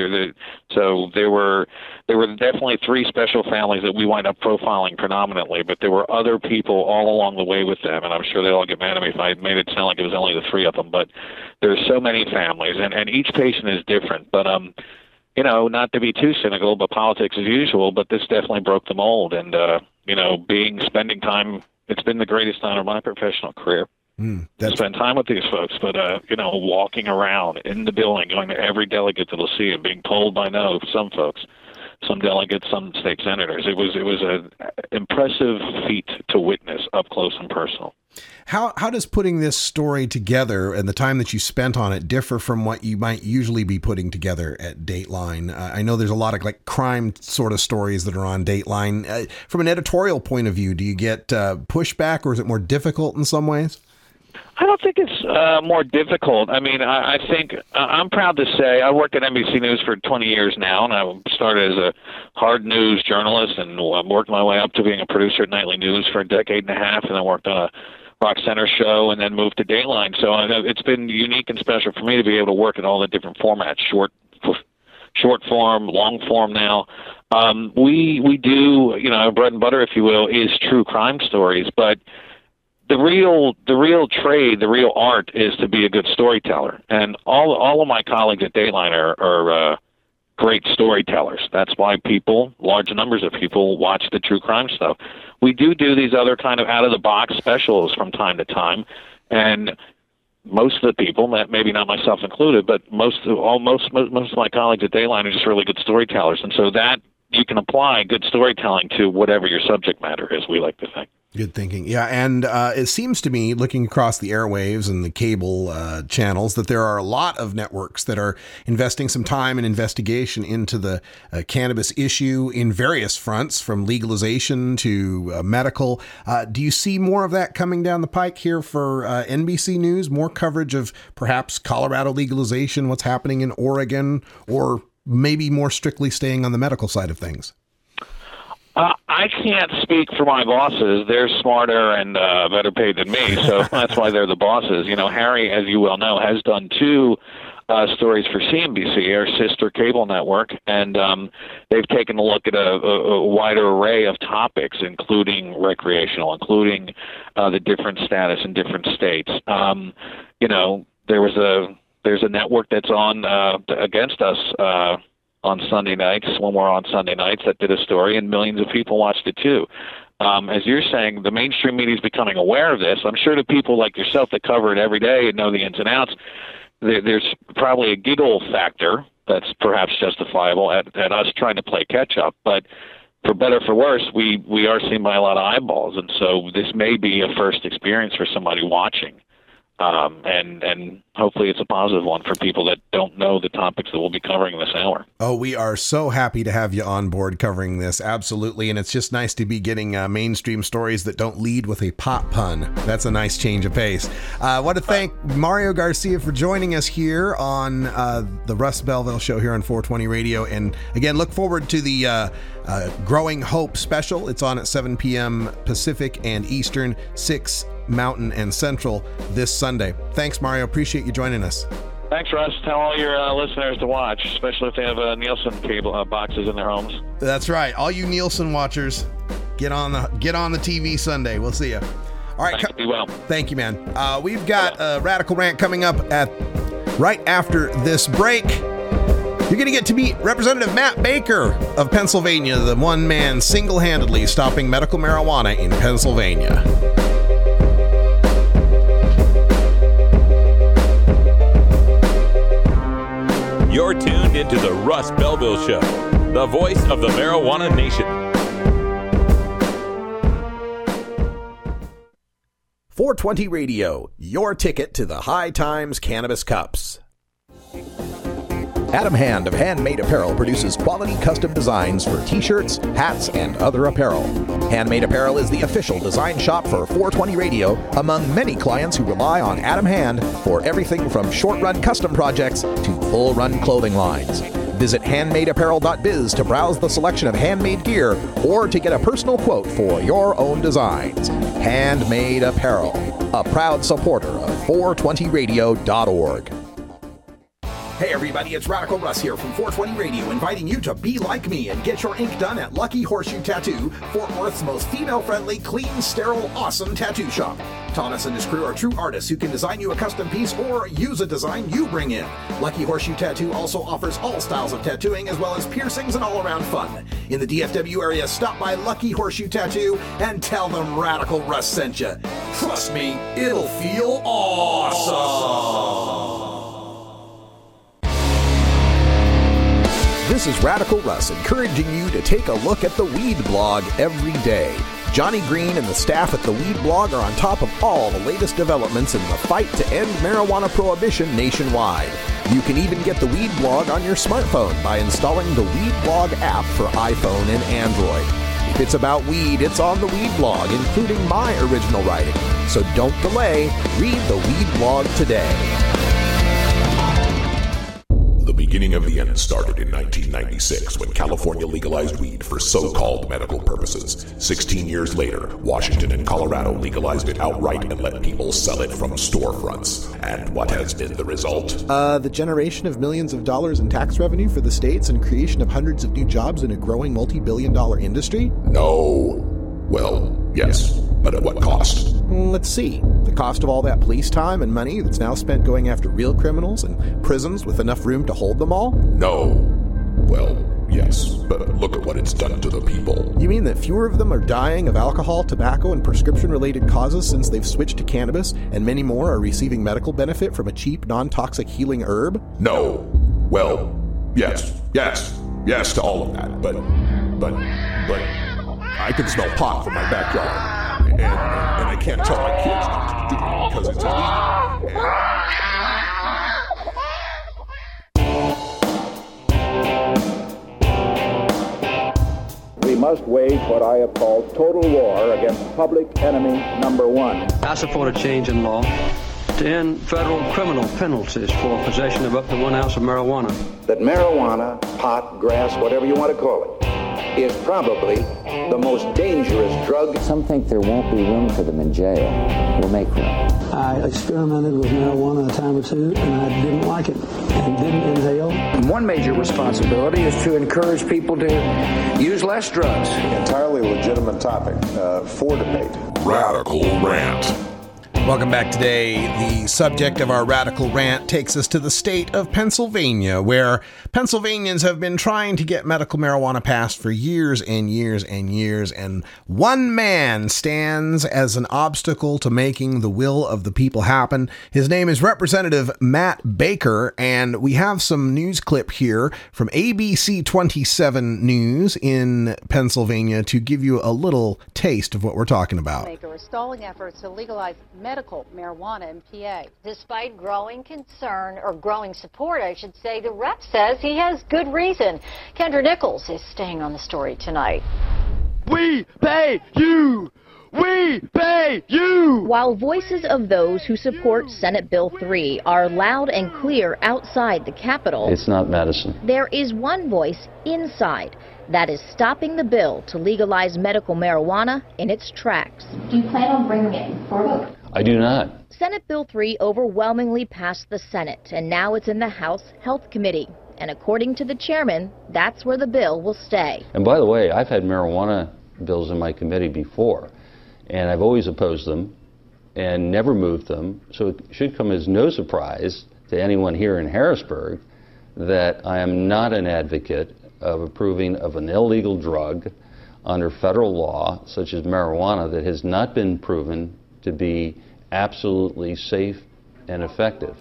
so there were definitely 3 special families that we wind up profiling predominantly, but there were other people all along the way with them, and I'm sure they'll all get mad at me if I made it sound like it was only the 3 of them, but there's so many families, and each patient is different, but you know, not to be too cynical, but politics as usual, but this definitely broke the mold. And, you know, spending time, it's been the greatest honor of my professional career. To spend time with these folks, but, you know, walking around in the building, going to every delegate that'll see it, being told by no, some folks, some delegates, some state senators. It was an impressive feat to witness up close and personal. How does putting this story together and the time that you spent on it differ from what you might usually be putting together at Dateline? I know there's a lot of like crime sort of stories that are on Dateline. From an editorial point of view, do you get pushback, or is it more difficult in some ways? I don't think it's more difficult. I mean, I think I'm proud to say I worked at NBC News for 20 years now, and I started as a hard news journalist and worked my way up to being a producer at Nightly News for a decade and a half, and then worked on a Rock Center show and then moved to Dateline. So it's been unique and special for me to be able to work in all the different formats, short form, long form now. We do, you know, our bread and butter, if you will, is true crime stories, but the real trade, the real art is to be a good storyteller. And all of my colleagues at Dateline are great storytellers. That's why large numbers of people watch the true crime stuff. We do these other kind of out-of-the-box specials from time to time, and most of the people, maybe not myself included, but most of my colleagues at Dateline are just really good storytellers. And so that you can apply good storytelling to whatever your subject matter is, we like to think. Good thinking. Yeah. And it seems to me, looking across the airwaves and the cable channels, that there are a lot of networks that are investing some time and investigation into the cannabis issue in various fronts, from legalization to medical. Do you see more of that coming down the pike here for NBC News? More coverage of perhaps Colorado legalization, what's happening in Oregon, or maybe more strictly staying on the medical side of things? I can't speak for my bosses. They're smarter and better paid than me, so that's why they're the bosses. You know, Harry, as you well know, has done 2 stories for CNBC, our sister cable network, and they've taken a look at a wider array of topics, including recreational, including the different status in different states. You know, there's a network that's on against us on Sunday nights, when we're on Sunday nights, that did a story, and millions of people watched it too. As you're saying, the mainstream media is becoming aware of this. I'm sure the people like yourself that cover it every day and know the ins and outs, there's probably a giggle factor that's perhaps justifiable at us trying to play catch up. But for better or for worse, we are seen by a lot of eyeballs, and so this may be a first experience for somebody watching. And hopefully it's a positive one for people that don't know the topics that we'll be covering this hour. Oh, we are so happy to have you on board covering this. Absolutely. And it's just nice to be getting mainstream stories that don't lead with a pop pun. That's a nice change of pace. I want to thank Mario Garcia for joining us here on the Russ Belville Show here on 420 Radio. And again, look forward to the Growing Hope special. It's on at 7 p.m. Pacific and Eastern, 6 Mountain and Central this Sunday. Thanks, Mario. Appreciate you joining us. Thanks, Russ. Tell all your listeners to watch, especially if they have Nielsen cable boxes in their homes. That's right. All you Nielsen watchers, get on the TV Sunday. We'll see you. All right. Thanks, be well. Thank you, man. We've got a Radical Rant coming up right after this break. You're going to get to meet Representative Matt Baker of Pennsylvania, the one man single-handedly stopping medical marijuana in Pennsylvania. You're tuned into the Russ Belville Show, the voice of the marijuana nation. 420 Radio, your ticket to the High Times Cannabis Cups. Adam Hand of Handmade Apparel produces quality custom designs for t-shirts, hats, and other apparel. Handmade Apparel is the official design shop for 420 Radio, among many clients who rely on Adam Hand for everything from short-run custom projects to full-run clothing lines. Visit handmadeapparel.biz to browse the selection of handmade gear or to get a personal quote for your own designs. Handmade Apparel, a proud supporter of 420radio.org. Hey everybody, it's Radical Russ here from 420 Radio, inviting you to be like me and get your ink done at Lucky Horseshoe Tattoo, Fort Worth's most female-friendly, clean, sterile, awesome tattoo shop. Thomas and his crew are true artists who can design you a custom piece or use a design you bring in. Lucky Horseshoe Tattoo also offers all styles of tattooing as well as piercings and all-around fun. In the DFW area, stop by Lucky Horseshoe Tattoo and tell them Radical Russ sent you. Trust me, it'll feel awesome. This is Radical Russ encouraging you to take a look at the Weed Blog every day. Johnny Green and the staff at the Weed Blog are on top of all the latest developments in the fight to end marijuana prohibition nationwide. You can even get the Weed Blog on your smartphone by installing the Weed Blog app for iPhone and Android. If it's about weed, it's on the Weed Blog, including my original writing. So don't delay. Read the Weed Blog today. The beginning of the end started in 1996 when California legalized weed for so-called medical purposes. 16 years later, Washington and Colorado legalized it outright and let people sell it from storefronts. And what has been the result? The generation of millions of dollars in tax revenue for the states and creation of hundreds of new jobs in a growing multi-billion-dollar industry? No. Well, yes, but at what cost? Let's see. The cost of all that police time and money that's now spent going after real criminals and prisons with enough room to hold them all? No. Well, yes, but look at what it's done to the people. You mean that fewer of them are dying of alcohol, tobacco, and prescription-related causes since they've switched to cannabis, and many more are receiving medical benefit from a cheap, non-toxic healing herb? No. Well, yes to all of that, but I can smell pot from my backyard, and I can't tell my kids not to do it because it's illegal. We must wage what I have called total war against public enemy number one. I support a change in law to end federal criminal penalties for possession of up to 1 ounce of marijuana. That marijuana, pot, grass, whatever you want to call it, is probably the most dangerous drug. Some think there won't be room for them in jail. We'll make room. I experimented with marijuana a time or two, and I didn't like it and didn't inhale. One major responsibility is to encourage people to use less drugs. Entirely legitimate topic for debate. Radical Rant. Welcome back today. The subject of our Radical Rant takes us to the state of Pennsylvania, where Pennsylvanians have been trying to get medical marijuana passed for years and years and years, and one man stands as an obstacle to making the will of the people happen. His name is Representative Matt Baker, and we have some news clip here from ABC 27 News in Pennsylvania to give you a little taste of what we're talking about. Baker is stalling efforts to legalize medical marijuana in PA. Despite growing concern, or growing support, I should say, the rep says he has good reason. Kendra Nichols is staying on the story tonight. We pay you! We pay you! While voices of those who support Senate Bill 3 are loud and clear outside the Capitol, It's not medicine. there is one voice inside that is stopping the bill to legalize medical marijuana in its tracks. Do you plan on bringing it for a vote? I do not. Senate Bill 3 overwhelmingly passed the Senate, and now it's in the House Health Committee. And according to the chairman, that's where the bill will stay. And by the way, I've had marijuana bills in my committee before, and I've always opposed them and never moved them. So it should come as no surprise to anyone here in Harrisburg that I am not an advocate of approving of an illegal drug under federal law, such as marijuana, that has not been proven to be absolutely safe and effective.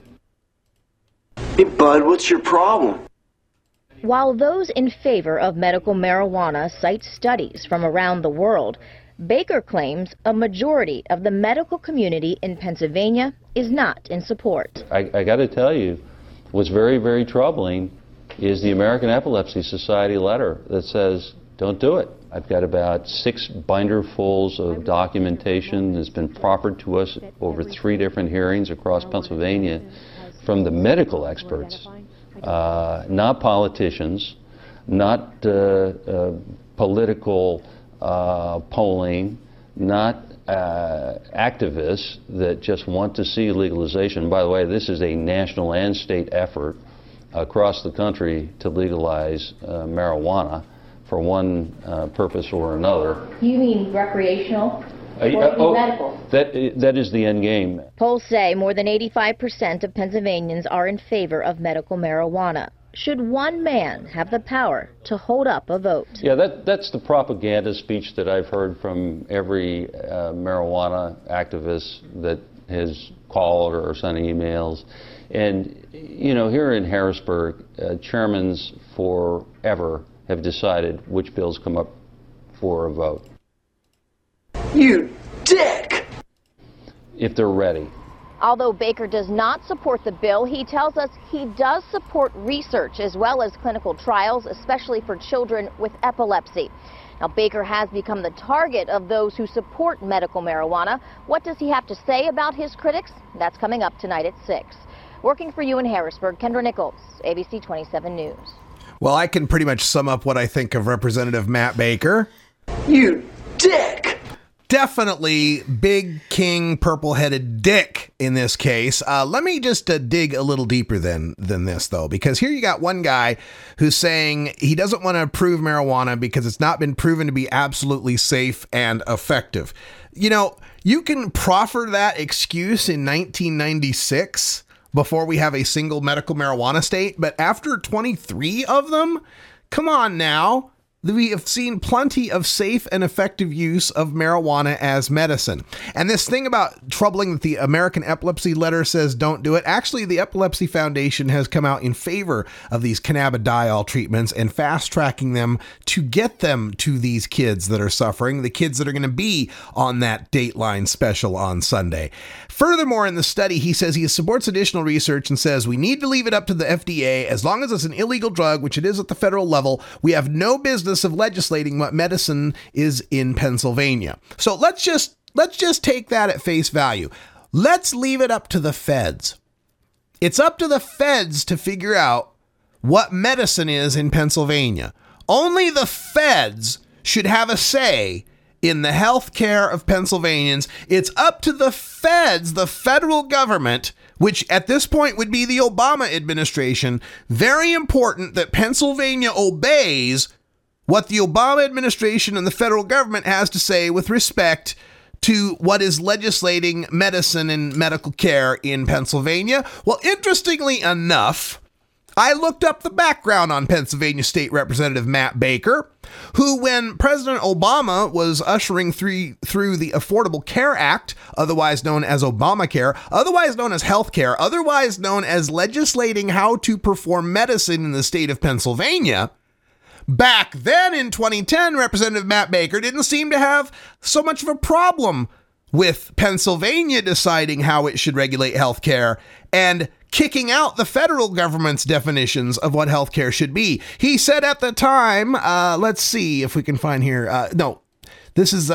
Hey, bud, what's your problem? While those in favor of medical marijuana cite studies from around the world, Baker claims a majority of the medical community in Pennsylvania is not in support. I got to tell you, what's very, very troubling is the American Epilepsy Society letter that says, don't do it. I've got about 6 binderfuls of documentation that's been proffered to us over 3 different hearings across Pennsylvania from the medical experts not politicians, not political polling, not activists that just want to see legalization. By the way, this is a national and state effort across the country to legalize marijuana for one purpose or another. You mean recreational? Or medical? That is the end game. Polls say more than 85% of Pennsylvanians are in favor of medical marijuana. Should one man have the power to hold up a vote? Yeah, that's the propaganda speech that I've heard from every marijuana activist that has called or sent emails. And, you know, here in Harrisburg, chairmans forever have decided which bills come up for a vote. You dick! If they're ready. Although Baker does not support the bill, he tells us he does support research as well as clinical trials, especially for children with epilepsy. Now, Baker has become the target of those who support medical marijuana. What does he have to say about his critics? That's coming up tonight at 6. Working for you in Harrisburg, Kendra Nichols, ABC 27 News. Well, I can pretty much sum up what I think of Representative Matt Baker. You dick! Definitely big king purple-headed dick in this case. Let me just dig a little deeper than this, though, because here you got one guy who's saying he doesn't want to approve marijuana because it's not been proven to be absolutely safe and effective. You know, you can proffer that excuse in 1996 before we have a single medical marijuana state, but after 23 of them, come on now. We have seen plenty of safe and effective use of marijuana as medicine. And this thing about troubling that the American Epilepsy Letter says don't do it. Actually, the Epilepsy Foundation has come out in favor of these cannabidiol treatments and fast tracking them to get them to these kids that are suffering, the kids that are going to be on that Dateline special on Sunday. Furthermore, in the study, he says he supports additional research and says we need to leave it up to the FDA. As long as it's an illegal drug, which it is at the federal level, we have no business of legislating what medicine is in Pennsylvania. So let's just take that at face value. Let's leave it up to the feds. It's up to the feds to figure out what medicine is in Pennsylvania. Only the feds should have a say in the health care of Pennsylvanians. It's up to the feds, the federal government, which at this point would be the Obama administration. Very important that Pennsylvania obeys what the Obama administration and the federal government has to say with respect to what is legislating medicine and medical care in Pennsylvania. Well, interestingly enough, I looked up the background on Pennsylvania State Representative Matt Baker, who, when President Obama was ushering through the Affordable Care Act, otherwise known as Obamacare, otherwise known as healthcare, otherwise known as legislating how to perform medicine in the state of Pennsylvania, back then in 2010, Representative Matt Baker didn't seem to have so much of a problem with Pennsylvania deciding how it should regulate healthcare and kicking out the federal government's definitions of what healthcare should be. He said at the time, let's see if we can find here. This is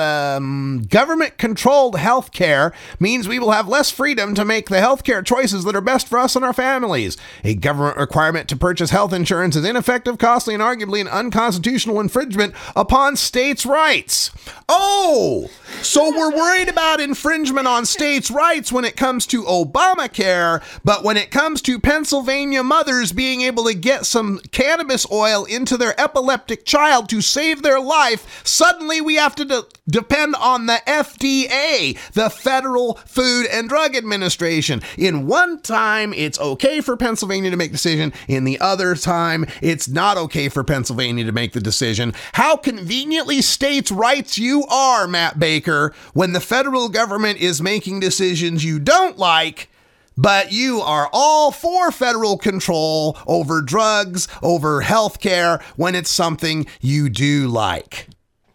government-controlled healthcare means we will have less freedom to make the healthcare choices that are best for us and our families. A government requirement to purchase health insurance is ineffective, costly, and arguably an unconstitutional infringement upon states' rights. Oh, so we're worried about infringement on states' rights when it comes to Obamacare, but when it comes to Pennsylvania mothers being able to get some cannabis oil into their epileptic child to save their life, suddenly we have to depend on the FDA, the Federal Food and Drug Administration. In one time, it's okay for Pennsylvania to make the decision. In the other time, it's not okay for Pennsylvania to make the decision. How conveniently states' rights you are, Matt Baker, when the federal government is making decisions you don't like, but you are all for federal control over drugs, over healthcare, when it's something you do like.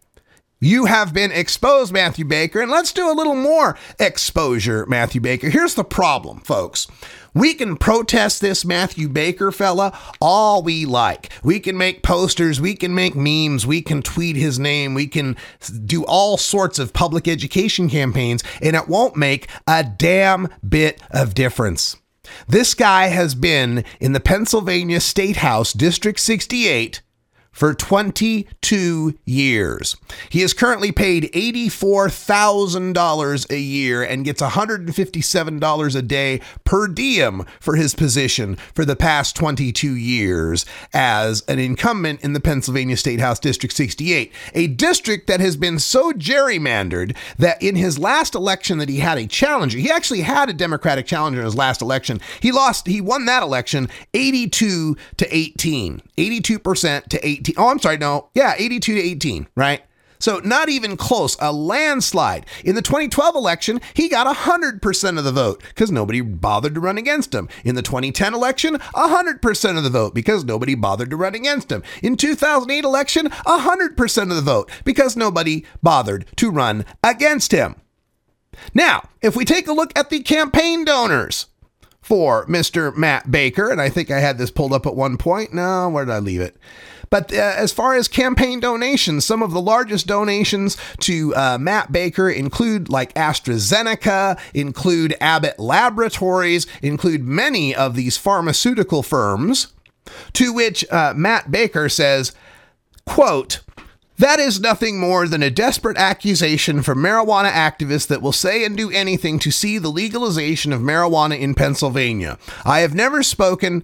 You have been exposed, Matthew Baker, and let's do a little more exposure, Matthew Baker. Here's the problem, folks. We can protest this Matthew Baker fella all we like. We can make posters, we can make memes, we can tweet his name, we can do all sorts of public education campaigns, and it won't make a damn bit of difference. This guy has been in the Pennsylvania State House, District 68, for 22 years. He is currently paid $84,000 a year and gets $157 a day per diem for his position for the past 22 years as an incumbent in the Pennsylvania State House District 68, a district that has been so gerrymandered that in his last election that he had a challenger. He actually had a Democratic challenger in his last election. He won that election 82% to 18. 82 to 18, right? So not even close, a landslide. In the 2012 election, he got 100% of the vote because nobody bothered to run against him. In the 2010 election, 100% of the vote because nobody bothered to run against him. In 2008 election, 100% of the vote because nobody bothered to run against him. Now, if we take a look at the campaign donors for Mr. Matt Baker, and I think I had this pulled up at one point. No, where did I leave it? But as far as campaign donations, some of the largest donations to Matt Baker include like AstraZeneca, include Abbott Laboratories, include many of these pharmaceutical firms, to which Matt Baker says, quote, "That is nothing more than a desperate accusation from marijuana activists that will say and do anything to see the legalization of marijuana in Pennsylvania. I have never spoken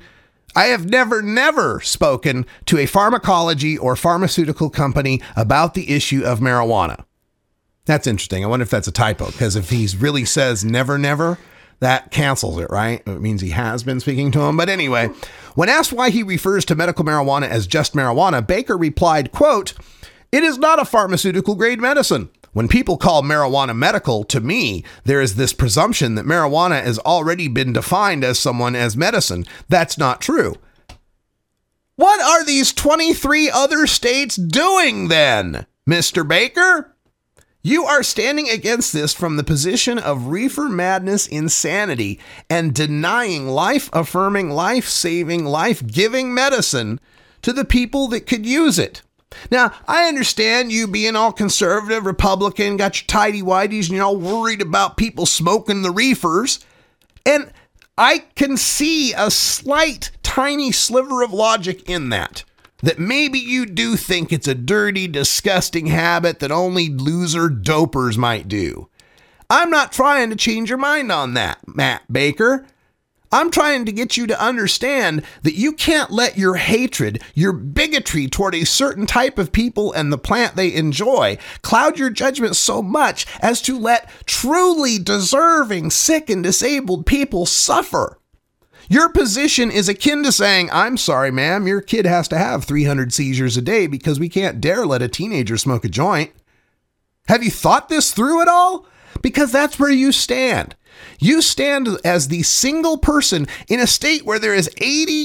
to a pharmacology or pharmaceutical company about the issue of marijuana." That's interesting. I wonder if that's a typo, because if he really says never, that cancels it, right? It means he has been speaking to him. But anyway, when asked why he refers to medical marijuana as just marijuana, Baker replied, quote, "It is not a pharmaceutical grade medicine. When people call marijuana medical, to me, there is this presumption that marijuana has already been defined as someone as medicine. That's not true." What are these 23 other states doing then, Mr. Baker? You are standing against this from the position of reefer madness insanity and denying life-affirming, life-saving, life-giving medicine to the people that could use it. Now, I understand you being all conservative, Republican, got your tighty-whities, and you're all worried about people smoking the reefers. And I can see a slight, tiny sliver of logic in that maybe you do think it's a dirty, disgusting habit that only loser dopers might do. I'm not trying to change your mind on that, Matt Baker. I'm trying to get you to understand that you can't let your hatred, your bigotry toward a certain type of people and the plant they enjoy cloud your judgment so much as to let truly deserving, sick and disabled people suffer. Your position is akin to saying, "I'm sorry, ma'am, your kid has to have 300 seizures a day because we can't dare let a teenager smoke a joint." Have you thought this through at all? Because that's where you stand. You stand as the single person in a state where there is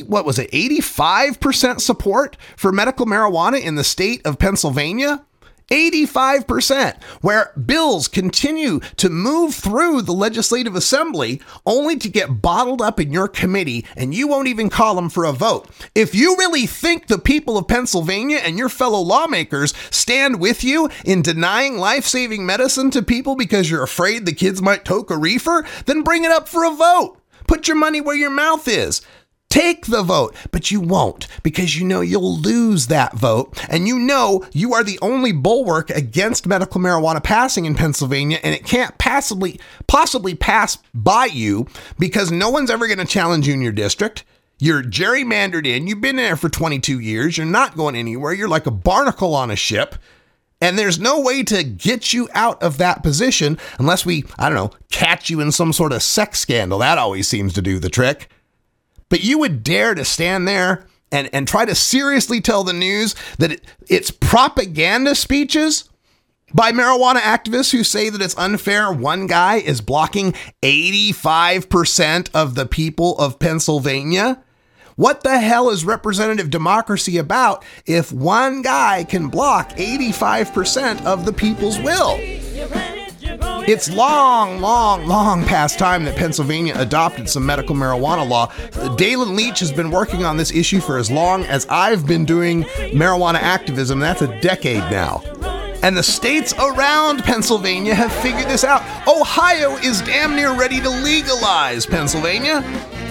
85% support for medical marijuana in the state of Pennsylvania? 85%, where bills continue to move through the legislative assembly only to get bottled up in your committee, and you won't even call them for a vote. If you really think the people of Pennsylvania and your fellow lawmakers stand with you in denying life-saving medicine to people because you're afraid the kids might toke a reefer, then bring it up for a vote. Put your money where your mouth is. Take the vote, but you won't, because you know you'll lose that vote, and you know you are the only bulwark against medical marijuana passing in Pennsylvania, and it can't possibly pass by you because no one's ever going to challenge you in your district. You're gerrymandered in. You've been there for 22 years. You're not going anywhere. You're like a barnacle on a ship, and there's no way to get you out of that position unless we, catch you in some sort of sex scandal. That always seems to do the trick. But you would dare to stand there and try to seriously tell the news that it's propaganda speeches by marijuana activists who say that it's unfair. One guy is blocking 85% of the people of Pennsylvania. What the hell is representative democracy about if one guy can block 85% of the people's will? It's long past time that Pennsylvania adopted some medical marijuana law. Dalen Leach has been working on this issue for as long as I've been doing marijuana activism. That's a decade now. And the states around Pennsylvania have figured this out. Ohio is damn near ready to legalize Pennsylvania.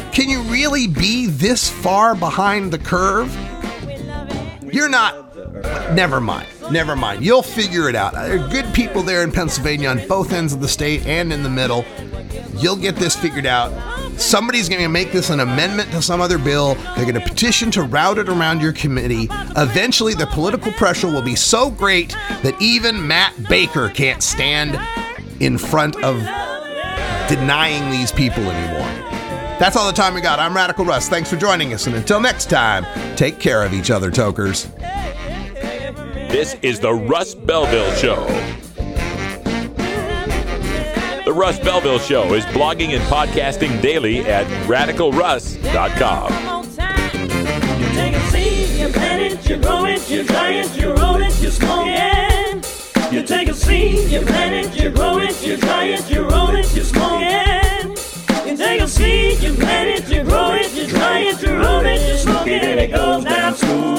Can you really be this far behind the curve? You're not. Never mind. You'll figure it out. There are good people there in Pennsylvania on both ends of the state and in the middle. You'll get this figured out. Somebody's going to make this an amendment to some other bill. They're going to petition to route it around your committee. Eventually, the political pressure will be so great that even Matt Baker can't stand in front of denying these people anymore. That's all the time we got. I'm Radical Russ. Thanks for joining us. And until next time, take care of each other, tokers. This is the Russ Belville Show. The Russ Belville Show is blogging and podcasting daily at RadicalRuss.com. You take a seed, you plant it, you grow it, you dry it, you roll it, you smoke it. You take a seed, you plant it, you grow it, you dry it, you roll it, you smoke it. You take a seed, you plant it, you grow it, you dry it, you roll it, you smoke it, and it goes down smooth.